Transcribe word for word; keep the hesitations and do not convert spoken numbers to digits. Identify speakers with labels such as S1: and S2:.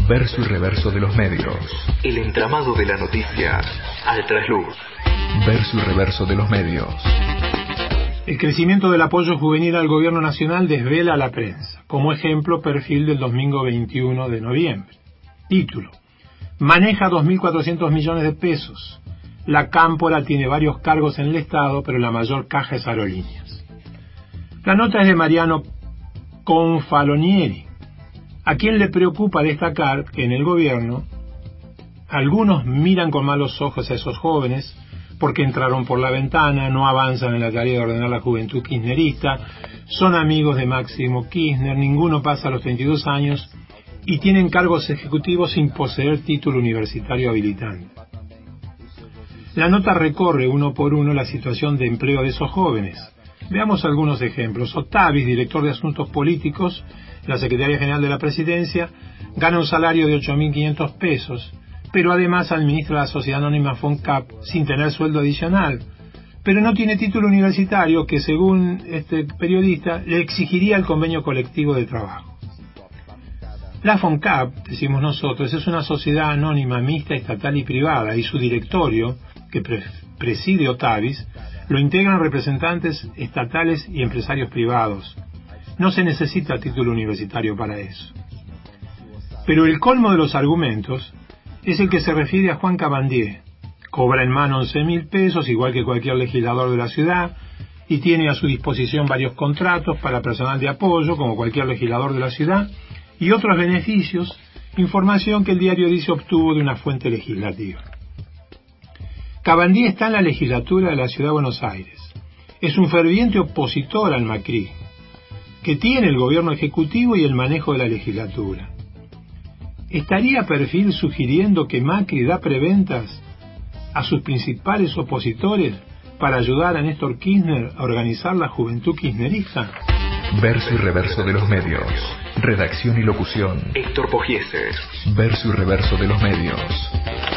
S1: Verso y reverso de los medios. El entramado de la noticia al trasluz. Verso y reverso de los medios.
S2: El crecimiento del apoyo juvenil al gobierno nacional desvela a la prensa. Como ejemplo, perfil del domingo veintiuno de noviembre. Título: maneja dos mil cuatrocientos millones de pesos. La Cámpora tiene varios cargos en el Estado, pero la mayor caja es Aerolíneas. La nota es de Mariano Confalonieri, a quien le preocupa destacar que en el gobierno algunos miran con malos ojos a esos jóvenes porque entraron por la ventana, no avanzan en la tarea de ordenar la juventud kirchnerista, son amigos de Máximo Kirchner, ninguno pasa los treinta y dos años y tienen cargos ejecutivos sin poseer título universitario habilitante. La nota recorre uno por uno la situación de empleo de esos jóvenes. Veamos algunos ejemplos. Otavis, director de Asuntos Políticos, la Secretaría General de la Presidencia, gana un salario de ocho mil quinientos pesos, pero además administra la Sociedad Anónima FONCAP sin tener sueldo adicional, pero no tiene título universitario que, según este periodista, le exigiría el convenio colectivo de trabajo. La FONCAP, decimos nosotros, es una sociedad anónima mixta, estatal y privada, y su directorio, que pre- preside Otavis, lo integran representantes estatales y empresarios privados. No se necesita título universitario para eso. Pero el colmo de los argumentos es el que se refiere a Juan Cabandier. Cobra en mano once mil pesos, igual que cualquier legislador de la ciudad, y tiene a su disposición varios contratos para personal de apoyo, como cualquier legislador de la ciudad, y otros beneficios, información que el diario dice obtuvo de una fuente legislativa. Cabandier está en la legislatura de la Ciudad de Buenos Aires. Es un ferviente opositor al macrismo, que tiene el gobierno ejecutivo y el manejo de la legislatura. ¿Estaría Perfil sugiriendo que Macri da preventas a sus principales opositores para ayudar a Néstor Kirchner a organizar la juventud kirchnerista?
S1: Verso y reverso de los medios. Redacción y locución: Héctor Pogiese. Verso y reverso de los medios.